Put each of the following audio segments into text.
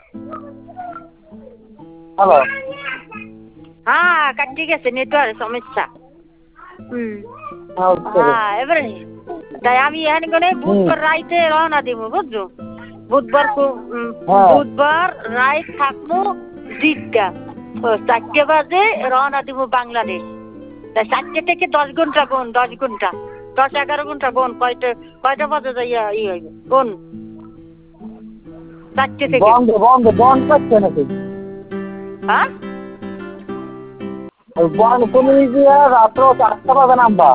Hello. হ্যাঁ কাটি গেছে নেটওয়ার্ক সমস্যা। আচ্ছা। হ্যাঁ এবারে তাই আমি এখানে গনে বুধবার রাইতে রওনা দিব বুঝছো। বুধবার রাইত থাকবো জিদ্দা 4টে বাজে রওনা দিব বাংলাদেশ। তাই 4টে থেকে 10 ঘন্টা কোন 10 ঘন্টা 10-11 ঘন্টা কোন কয়টা বাজে যাইয়া হইবে কোন 4টে থেকে বন্ধ করছে নাকি? হ্যাঁ তুমি গিয়ে রাত্র 4টা বাজে নামবা?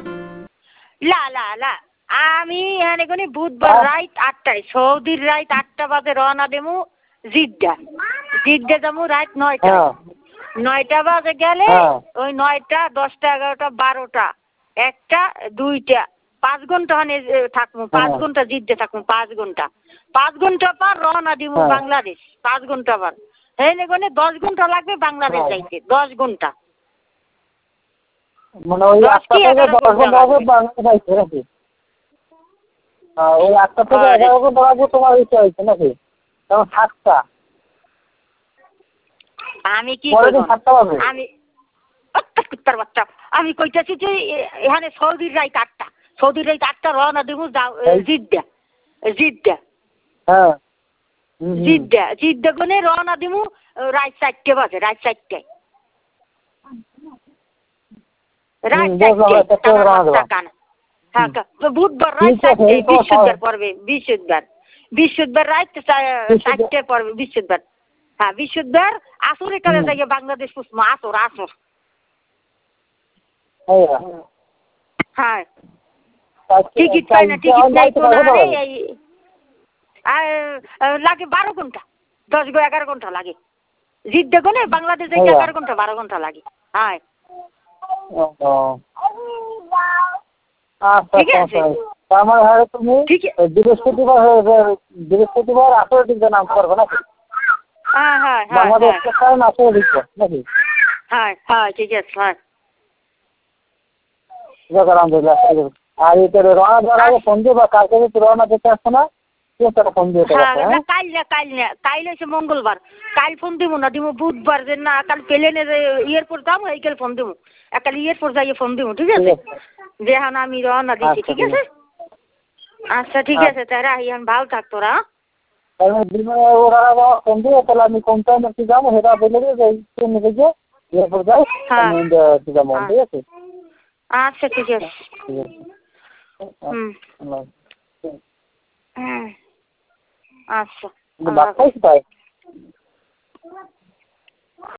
লা আমি এখানে কোন বুধবার রাইত 8টায় সৌদির রাইত 8টা বাজে রওনা দেবো জিদ্দা যাবো রাইত 9টায় 9টা বাজে গেলে ওই 9টা 10টা 11টা 12টা 1টা 2টা 5 ঘন্টা থাকবো 5 ঘন্টা জিদ্দা থাকবো 5 ঘন্টা পর রওনা দিব বাংলাদেশ 5 ঘন্টা পর এখানে কোন 10 ঘন্টা লাগবে বাংলাদেশ যাইতে 10 ঘন্টা মানে ওই 8টা থেকে 10 ঘন্টা হবে বাংলাদেশ যাইতে নাকি? ওই 8টা থেকে 11 ঘন্টা লাগবে তোমার ইচ্ছা হয়েছে নাকি? তখন 7টা আমি কি আমি কুত্তার বাচ্চা আমি কইতাছি যে এখানে সৌদির রাইত 8টা রওনা দিব জিদ্দা কোনে রওনা দিব রাত 4টে বাজে রাত 4টায় বুধবার রাত 4টায় বৃহস্পতিবার পড়বে বৃহস্পতিবার রাত 4টায় পড়বে বৃহস্পতিবার। হ্যাঁ বৃহস্পতিবার আসরে কালে যাইয়া বাংলাদেশ পুষবো আসর হ্যাঁ টিকিট পাই না টিকিট নাই তো লাগে 12 ঘন্টা 10-11 ঘন্টা লাগে জিদ্দা কোনে বাংলাদেশ যাইতে 11 ঘন্টা 12 ঘন্টা লাগে। হ্যাঁ ঠিক আছে আমার ঘরে তুমি বৃহস্পতিবার আসরে দিকে নাম করবে নাকি? বাংলাদেশ আসরে দিচ্ছে নাকি? হ্যাঁ ঠিক আছে আলহামদুলিল্লাহ। আর এটা রওনা দেওয়ার আগে ফোন দিয়ে বা কালকে যদি রওনা দিতে আসছে না ফোন দিয়ে কাল হচ্ছে মঙ্গলবার কাল ফোন দিব না দিব বুধবার যে না কাল প্লেনে এয়ারপোর্ট যাবো এইকাল ফোন দিব একাল এয়ারপোর্ট যাইয়ে ফোন দিব ঠিক আছে যে হ্যাঁ আমি রওনা দিচ্ছি ঠিক আছে। আচ্ছা ঠিক আছে তারা আমি ভালো থাক তোরা ফোন দিয়ে তাহলে আমি কোন টাইমে কি যাবো সেটা বলে দিয়ে যাই এয়ারপোর্ট যাই যাবো ঠিক আছে। আচ্ছা ঠিক আছে আচ্ছা বাচ্চাই